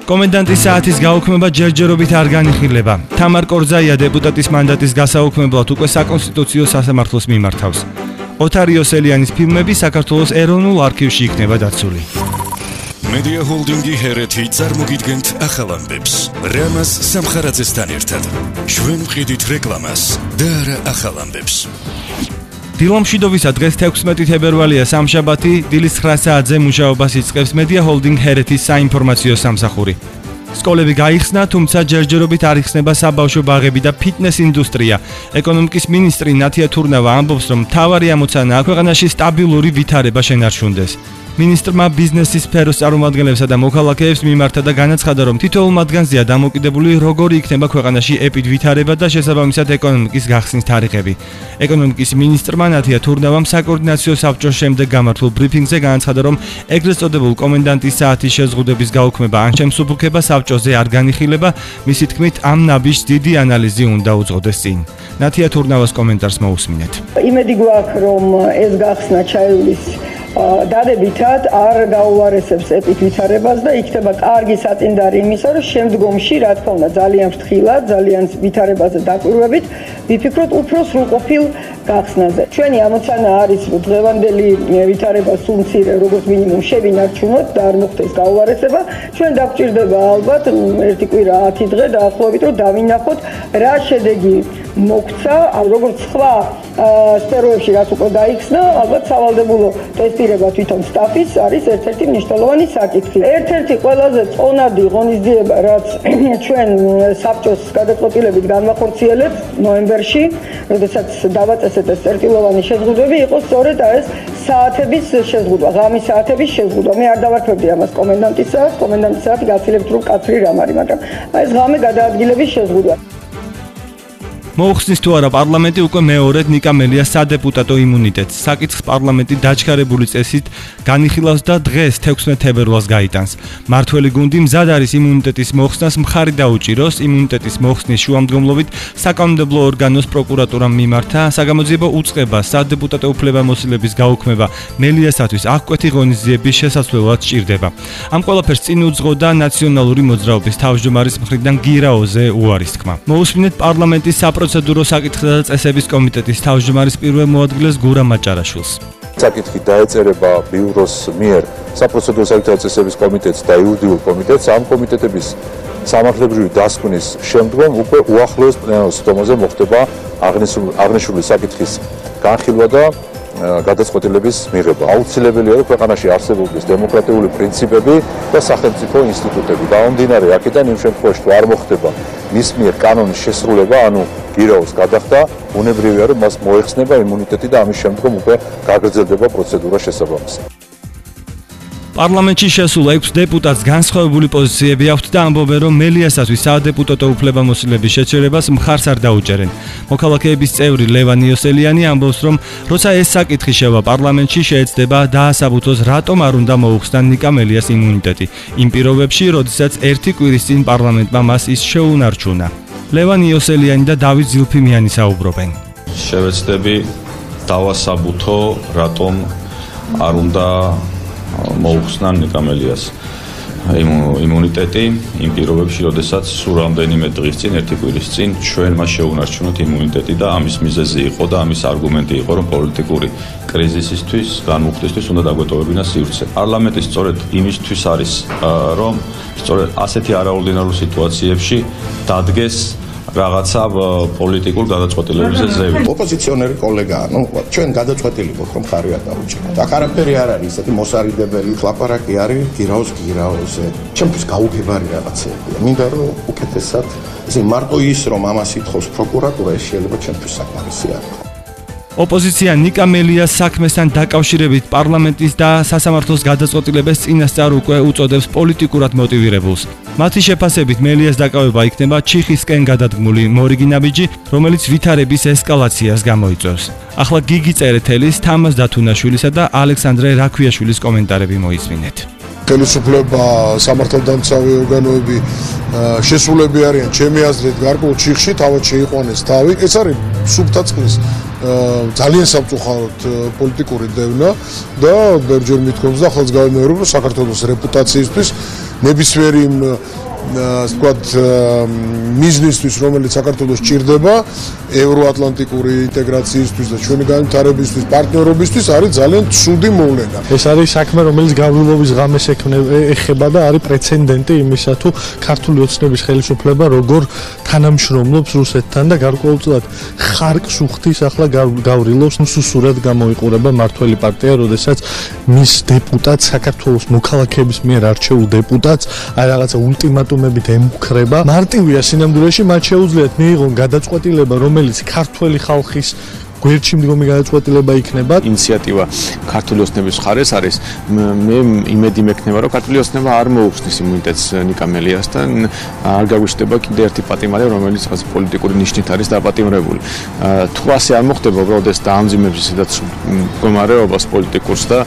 კომენდანტის საათის გაუქმება ჯერჯერობით არ განიხილება. თამარ კორძაია დეპუტატის მანდატის გასაუქმებლად უკვე საკონსტიტუციო სასამართლოს მიმართავს. ოთარ იოსელიანის ფილმები საქართველოს ეროვნულ არქივში იქნება დაცული. Media Holding-ი ჰერეთი წარმოგიდგენთ ახალ ამბებს. რამაზ სამხარაძესთან ერთად. ჩვენ ვყიდით რეკლამას და არა ახალ ამბებს. დილომშვიდობისა დღეს 16 თებერვალია სამშაბათი, დილის 9 საათზე მუშაობას იწყებს Media Holding ჰერეთის საინფორმაციო სამსახური. სკოლები გაიხსნა, თუმცა ჯერჯერობით არ იხსნება საბავშვო ბაღები და ფიტნეს ინდუსტრია. ეკონომიკის მინისტრი ნათია თურნავა ამბობს, რომ მთავარი ამოცანა ქვეყანაში სტაბილური ვითარება შენარჩუნდეს. მინისტრმა ბიზნესის სფეროს წარმომადგენლებსა და მოქალაქეებს მიმართა და განაცხადა, რომ თითოეულ მათგანზეა დამოკიდებული, როგორი იქნება ქვეყანაში ვითარება და შესაბამისად ეკონომიკის გახსნის თარიღები. ეკონომიკის მინისტრმა ნათია თურნავამ საკოორდინაციო საბჭოს შემდეგ გამართულ ბრიფინგზე განაცხადა, რომ ეგრეთ წოდებულ კომენდანტის საათის შეზღუდების გაუქმება ან შემსუბუქება საბჭოზე არ განიხილება, მისი თქმით, ამ ნაბიჯს დიდი ანალიზი უნდა უძღოდეს წინ. ნათია თურნავას კომენტარს მოусმინეთ. იმედი გვაქვს, რომ ეს გახსნა ჩაივლის დადებითად არ გაუარესებს ვითარებას და იქნება კარგი საწინდარი იმისა, რომ შემდგომში, რა თქმა უნდა, ძალიან ფრთხილად, ძალიან ვითარებაზე დაკვირვებით, ვიფიქროთ უფრო სრულყოფილ გახსნაზე. ჩვენი ამოცანა არის, რომ დღევანდელი ვითარება სულ მცირე, როგორც მინიმუმ შევინარჩუნოთ და არ მოხდეს გაუარესება. ჩვენ დაგვჭირდება ალბათ ერთი კვირა 10 დღე დაახლოებით, რომ დავინახოთ რა შედეგი მოგვცა, როგორც სხვა სფეროებში, რაც უკვე გაიხსნა, ალბათ სავალდებულო ტესტირება თვითონ სტაფის არის ერთ-ერთი მნიშვნელოვანი საკითხი. ერთ-ერთი ყველაზე წონადი ღონისძიება, რაც ჩვენ საბჭოს გადაწყვეტილებით განვახორციელებთ ნოემბერში, როდესაც დავაწესეთ ეს წერტილოვანი შეზღუდვები, იყო სწორედ ეს საათების შეზღუდვა, ღამის საათების შეზღუდვა. მე არ დავარქვებდი ამას კომენდანტის საათს, კომენდანტის საათი გაცილებით რომ კაცრი რამ არის, მაგრამ ეს ღამე გადაადგილების შეზღუდვა. მოუხსნის თუ არა პარლამენტი უკვე მეორედ ნიკა მელიას სადეპუტატო იმუნიტეტს. საკითხს პარლამენტი დაჩქარებული წესით განიხილავს და დღეს 16 თებერვალს გაიტანს. მართველი გუნდი მზად არის იმუნიტეტის მოხსნას მხარი დაუჭიროს. იმუნიტეტის მოხსნის შუამდგომლობით საკანონმდებლო ორგანოს პროკურატურამ მიმართა. საგამოძიებო უწყება სადეპუტატო უფლებამოსილების გაუქმება მელიასათვის აღკვეთი ღონისძიების შესაძლებლად სჭირდება. ამ ყველაფერს წინ უძღოდა ნაციონალური მოძრაობის თავმჯდომარის მხრიდან გირაოზე უარის თქმა. მოусმინეთ პარლამენტის საპროცედურო საკითხთა და წესების კომიტეტის თავმჯდომარის პირველ მოადგილეს გურამ მაჭარაშვილს. საკითხი დაეწერება ბიუროს მიერ საპროცედურო საკითხთა წესების კომიტეტს და იურიდიულ კომიტეტს. ამ კომიტეტების სამართლებრივი დასკვნის შემდგომ უკვე უახლოეს პლენარულ სხდომაზე მოხდება აღნიშნული საკითხის განხილვა და გადაწყვეტილების მიღება. აუცილებელია, რომ ქვეყანაში არსებობდეს დემოკრატიული პრინციპები და სახელმწიფო ინსტიტუტები. გამომდინარე აქედან იმ შემთხვევაში თუ არ მოხდება მის მიერ კანონის შესრულება, ანუ გირაოს გადახდა, უნებრივია, რომ მას მოეხსნება იმუნიტეტი და ამის შემდგომ უკვე გაგრძელდება პროცედურა შესაბამისად. პარლამენტში შესულ 6 დეპუტატს განსხვავებული პოზიციები აქვთ და ამბობენ, რომ მელიასათვის სადეპუტატო უფლებამოსილების შეჩერებას მხარს არ დაუჭერენ. მოქალაქეების წევრი ლევან იოსელიანი ამბობს, რომ როცა ეს საკითხი შევა პარლამენტში, შეეცდება დაასაბუთოს, რატომ არ უნდა მოუხსნა ნიკა მელიას იმუნიტეტი. იმ პირობებში, როდესაც ერთი კვირის წინ პარლამენტმა მას ის შეუნარჩუნა. ლევან იოსელიანი და დავით ზილფიმიანი საუბრობენ. შევეცდები დავასაბუთო, რატომ არ უნდა მოუხსნა ნიკა მელიას იმუნიტეტი იმ პირობებში, როდესაც სულ რამდენიმე დღის წინ, ერთი კვირის წინ ჩვენ მას შეუნარჩუნოთ იმუნიტეტი და ამის მიზეზი იყო და ამის არგუმენტი იყო, რომ პოლიტიკური კრიზისისთვის, განმუხტვისთვის უნდა დაგვეტოვებინა სივრცე. პარლამენტი სწორედ იმისთვის არის, რომ სწორედ ასეთი არაორდინარულ სიტუაციებში დადგეს რაღაცა პოლიტიკურ გადაწყვეტილებებზე ზევი. ოპოზიციონერი კოლეგა, ჩვენ გადაწყვეტილი გვაქვს, რომ ხარი არ დაუჭიროთ. აქ არაფერი არ არის, ესეთი მოსარიდებელი ლაპარაკი არის გირაოზე. ჩემთვის გაუგებარი რაღაცებია. მინდა რომ უკეთესად, ესე მარტო ის, რომ ამას ითხოვს პროკურატურა, ეს შეიძლება ჩემთვის საკმარისი არ იყოს. ოპოზიცია ნიკა მელიას საქმესთან დაკავშირებით პარლამენტის და სასამართლოს გადაწყვეტილებას წინასწარ უკვე უწოდებს პოლიტიკურად მოტივირებულს. მათი შეფასებით მელიას დაკავება იქნება ჩიხისკენ გადადგმული მორიგი ნაბიჯი, რომელიც ვითარების ესკალაციას გამოიწვევს. ახლა გიგი წერეთელის, თამაზ დათუნაშვილისა და ალექსანდრე რაქვიაშვილის კომენტარები მოისმინეთ. ხელისუფლება, სამართალდამცავი ორგანოები შესულები არიან ჩემი აზრით გარკვეულ ჩიხში თავად შეიყვანეს თავი. ეს არის სუბტაწყლის ძალიან სამწუხაროდ პოლიტიკური დევნა და ბერჯერ მithkomს და ხელს გავიმეორებ რომ საქართველოს რეპუტაციისთვის ნებისმიერი მიზნისთვის რომელიც საქართველოს ჭირდება ევროატლანტიკური ინტეგრაციისთვის და ჩვენი განვითარებისთვის პარტნიორობისთვის არის ძალიან ცუდი მოვლენა. ეს არის საქმე რომელიც გავლილობის ღამეს ეხება და არის პრეცედენტი იმისა თუ ქართული ოცნების ხელისუფლება როგორ თანამშრომლობს რუსეთთან და გარკვეულწილად ხარკს უხდის ახლა გავრილობს სუსურად გამოიყურება მართველი პარტია როდესაც მის დეპუტატს საქართველოს მოქალაქეების მიერ არჩეულ დეპუტატს აი რაღაცა ულტიმატუმებით ემუქრება. მარტივია სინამდვილეში მათ შეუძლიათ მიიღონ გადაწყვეტილება რომელიც ქართველი ხალხის გვერდში მდგომი გადაწყვეტილება იქნება. ინიციატივა ქართული ოცნების მხარეს არის. მე იმედი მექნება რომ ქართული ოცნება არ მოუხსნის იმუნიტეტს ნიკა მელიასთან, არ გაგვიშტება კიდე ერთი პატიმარი რომელიც რაღაც პოლიტიკური ნიშნით არის დაპატიმრებული. თუ ასე არ მოხდება უბრალოდ ეს დაამძიმებს ისედაც მდგომარეობას პოლიტიკურს და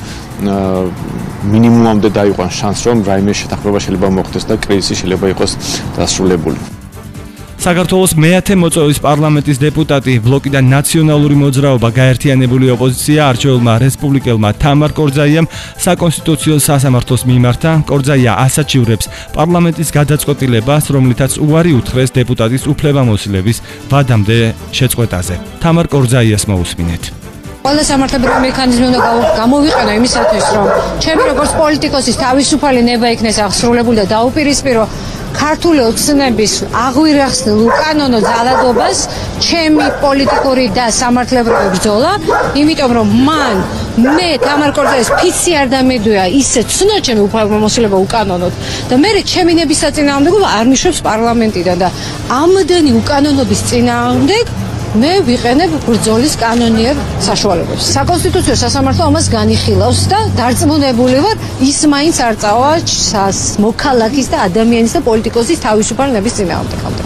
მინიმუმამდე დაიყვანს შანსი რომ რაიმე შეთანხმება შეიძლება მოხდეს და კრიზისი შეიძლება იყოს დასრულებული. საქართველოს მე-10 მოწვევის პარლამენტის დეპუტატი ბლოკიდან ნაციონალური მოძრაობა გაერთიანებული ოპოზიცია არჩეულმა რესპუბლიკელმა თამარ კორძაიამ საკონსტიტუციო სასამართლოს მიმართა. კორძაია ასაჩივრებს პარლამენტის გადაწყვეტილებას, რომლითაც უარი უთხრეს დეპუტატის უფლებამოსილების ვადამდე შეწყვეტაზე. თამარ კორძაიას მოусმინეთ. ყველა სამართლებრივი მექანიზმი უნდა გამოვიყენო იმისათვის, რომ ჩემი როგორც პოლიტიკოსის თავისუფალი ნება იქნეს აღსრულებული და დაუპირისპირო ქართული ოცნების აღვირახსნილ უკანონო ძალადობას ჩემი პოლიტიკური და სამართლებრივი ბრძოლა, იმიტომ რომ მე თამარ კორძაიას ფიცი არ დამედვია ისე ცნო ჩემი უფლებამოსილება უკანონოდ და მე ჩემი ნების საწინააღმდეგო არ მიშვებს პარლამენტიდან და ამდენი უკანონობის წინააღმდეგ მე ვიყენებ ბრძოლის კანონიერ საშუალებებს. საკონსტიტუციო სასამართლო ამას განიხილავს და დარწმუნებული ვარ, ის მაინც არ წავა მოქალაქის და ადამიანის და პოლიტიკოსის თავისუფალ ნების წინააღმდეგ.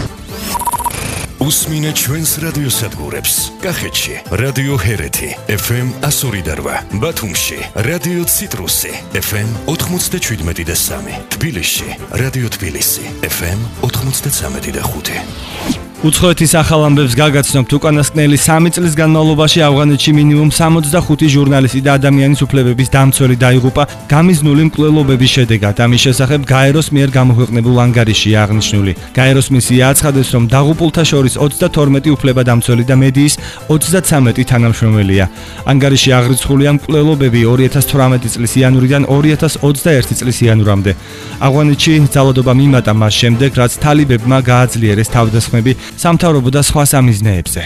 უსმინე ჩვენს რადიოსადგურებს. კახეთში რადიო ჰერეთი FM 102.8, ბათუმში რადიო ციტრუსი FM 97.3, თბილისში რადიო თბილისი FM 93.5. უცხოეთის ახალ ამბებს გაგაცნობთ. უკანასკნელი 3 წლის განმავლობაში ავღანეთში მინიმუმ 65 ჟურნალისტი და ადამიანის უფლებების დამცველი დაიღუპა გამიზნული მკვლელობების შედეგად. ამის შესახებ გაეროს მიერ გამოქვეყნებულ ანგარიშია აღნიშნული. გაეროს მისია აცხადებს, რომ დაღუპულთა შორის 22 უფლებადამცველი და მედიის 33 თანამშრომელია. ანგარიში აღრიცხულია მკვლელობები 2018 წლის იანვრიდან 2021 წლის იანვრამდე. ავღანეთში ძალადობა მიმატა მას შემდეგ, რაც თალიბებმა გააძლიერეს თავდასხმები სამთავრობო და სხვა სამიზნეებზე.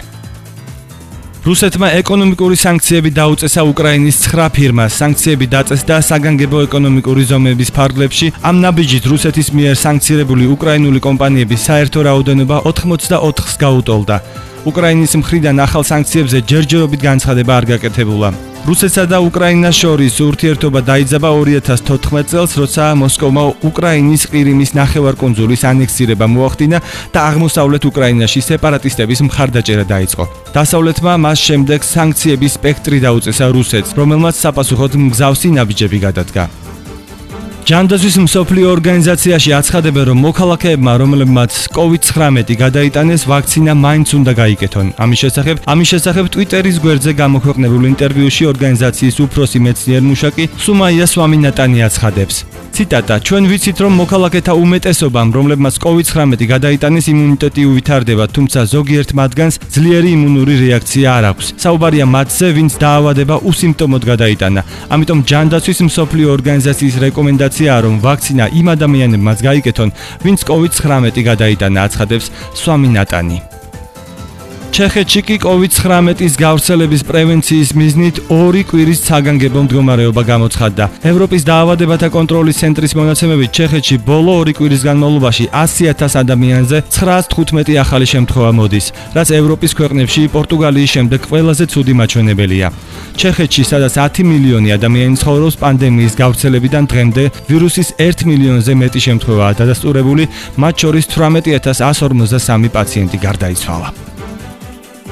რუსეთმა ეკონომიკური სანქციები დაუწესა უკრაინის 9 ფირმას. სანქციები დაწესდა საგანგებო ეკონომიკური ზომების ფარგლებში. ამ ნაბიჯით რუსეთის მიერ სანქცირებული უკრაინული კომპანიების საერთო რაოდენობა 84-ს გაუტოლდა. უკრაინის მხრიდან ახალ სანქციებზე ჯერჯერობით განცხადება არ გაკეთებულა. რუსეთსა და უკრაინას შორის ურთიერთობა დაიძაბა 2014 წელს, როცა მოსკოვმა უკრაინის ყირიმის ნახევარკუნძულის ანექსირება მოახდინა და აღმოსავლეთ უკრაინაში სეპარატისტების მხარდაჭერა დაიწყო. დასავლეთმა მას შემდეგ სანქციების სპექტრი დაუწესა რუსეთს, რომელმაც საპასუხოდ მსგავსი ნაბიჯები გადადგა. ჯანდაცვის მსოფლიო ორგანიზაციაში აცხადებენ, რომ მოქალაქეებმა, რომლებმაც COVID-19 გადაიტანეს, ვაქცინა მაინც უნდა გაიკეთონ. ამის შესახებ Twitter-ის გვერდზე გამოქვეყნებულ ინტერვიუში ორგანიზაციის უფროსი მეცნიერ-მუშაკი სუმაია სვამინატანი აცხადებს. ციტატა: ჩვენ ვიცით, რომ მოქალაქეთა უმეტესობამ, რომლებმაც COVID-19 გადაიტანეს, იმუნიტეტი უვითარდება, თუმცა ზოგიერთ მათგანს ძლიერი იმუნური რეაქცია არ აქვს. საუბარია მათზე, ვინც დაავადება უსიმპტომოდ გადაიტანა. ამიტომ ჯანდაცვის მსოფლიო ორგანიზაციის რეკომენდაცია რომ ვაქცინა იმ ადამიანებმაც გაიკეთონ, ვინც COVID-19 გადაიტანა, აცხადებს სვამინატანი. ჩეხეთში კი COVID-19-ის გავრცელების პრევენციის მიზნით 2 კვირის საგანგებო მდგომარეობა გამოცხადდა. ევროპის დაავადებათა კონტროლის ცენტრის მონაცემებით ჩეხეთში ბოლო 2 კვირის განმავლობაში 100,000 ადამიანზე 915 ახალი შემთხვევა მოდის, რაც ევროპის ქვეყნებში პორტუგალიის შემდეგ ყველაზე ცუდი მაჩვენებელია. ჩეხეთში, სადაც 10 მილიონი ადამიანი ცხოვრობს, პანდემიის გავრცელებიდან დღემდე ვირუსის 1 მილიონზე მეტი შემთხვევაა დადასტურებული, მათ შორის 18153 პაციენტი გარდაიცვალა.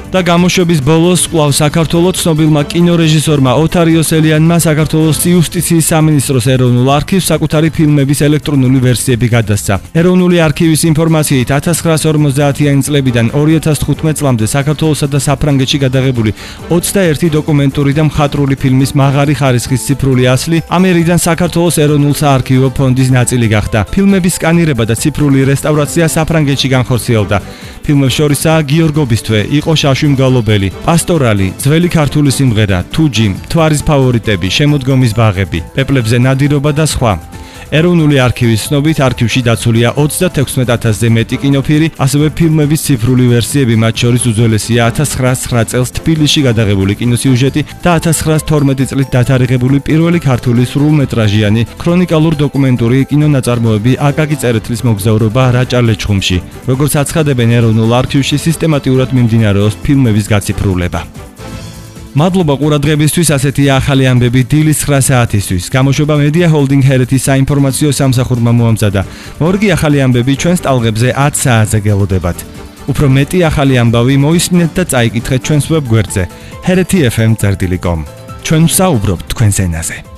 და გამოშვების ბოლოს კვლავ საქართველოს ცნობილმა კინორეჟისორმა ოთარ იოსელიანმა საქართველოს იუსტიციის სამინისტროს ეროვნულ არქივს საკუთარი ფილმების ელექტრონული ვერსიები გადასცა. ეროვნული არქივის ინფორმაციით 1950-იანი წლებიდან 2015 წლამდე საქართველოსა და საფრანგეთში გადაღებული 21 დოკუმენტური და მხატვრული ფილმის მაღალი ხარისხის ციფრული ასლი ამერიდან საქართველოს ეროვნულ საარქივო ფონდის ნაწილი გახდა. ფილმების სკანირება და ციფრული რესტავრაცია საფრანგეთში განხორციელდა. ფილმებს შორისაა გიორგობის თვე, იყო შაშვი მგალობელი, პასტორალი, ძველი ქართული სიმღერა, თუჯი, მთვარის ფავორიტები, შემოდგომის ბაღები, პეპლებზე ნადირობა და სხვა. ეროვნული არქივის ცნობით არქივში დაცულია 36,000-ზე მეტი კინოფილმი, ასევე ფილმების ციფრული ვერსიები, მათ შორის უძველესია 1909 წელს თბილისში გადაღებული კინოსიუჟეტი და 1912 წლით დათარიღებული პირველი ქართული სრულმეტრაჟიანი ქრონიკალურ დოკუმენტური კინონაწარმოები აკაკი წერეთლის მოგზაურობა რაჭა-ლეჩხუმში. როგორც აცხადებენ ეროვნულ არქივში სისტემატურად მიმდინარეობს ფილმების გაციფრულება. მადლობა ყურადღებისთვის, ასეთია ახალი ამბები დილის 9 საათისთვის. გამოშვება Media Holding Heritage საინფორმაციო სამსახურმა მოამზადა. მორგი ახალი ამბები ჩვენს ტალღებზე 10 საათზე გელოდებათ. უფრო მეტი ახალი ამბავი მოისმინეთ და წაიკითხეთ ჩვენს ვებგვერდზე heritage.fm.com. ჩვენ ვსაუბრობთ თქვენს ენაზე.